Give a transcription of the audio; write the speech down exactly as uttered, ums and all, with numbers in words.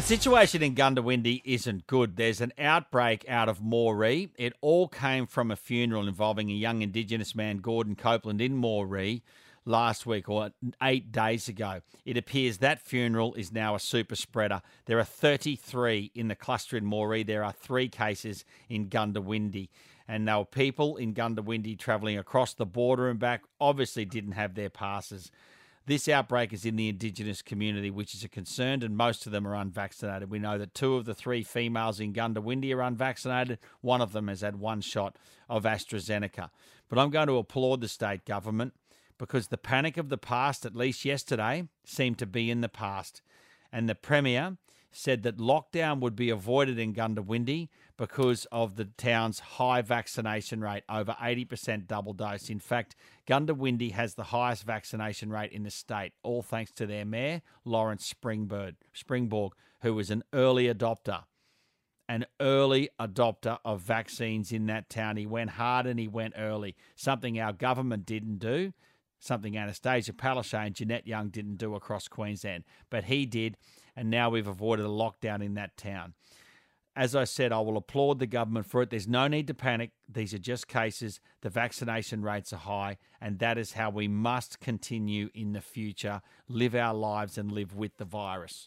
situation in Gundawindi isn't good. There's an outbreak out of Moree. It all came from a funeral involving a young Indigenous man, Gordon Copeland, in Moree last week or eight days ago. It appears that funeral is now a super spreader. There are thirty-three in the cluster in Moree. There are three cases in Gundawindi. And there were people in Gundawindi travelling across the border and back, obviously didn't have their passes. This outbreak is in the Indigenous community, which is a concern, and most of them are unvaccinated. We know that two of the three females in Gundawindi are unvaccinated. One of them has had one shot of AstraZeneca. But I'm going to applaud the state government because the panic of the past, at least yesterday, seemed to be in the past. And the Premier said that lockdown would be avoided in Gundawindi because of the town's high vaccination rate, over eighty percent double dose. In fact, Gundawindi has the highest vaccination rate in the state, all thanks to their mayor, Lawrence Springborg, Springborg, who was an early adopter, an early adopter of vaccines in that town. He went hard and he went early, something our government didn't do, something Anastasia Palaszczuk and Jeanette Young didn't do across Queensland, but he did, and now we've avoided a lockdown in that town. As I said, I will applaud the government for it. There's no need to panic. These are just cases. The vaccination rates are high, and that is how we must continue in the future, live our lives and live with the virus.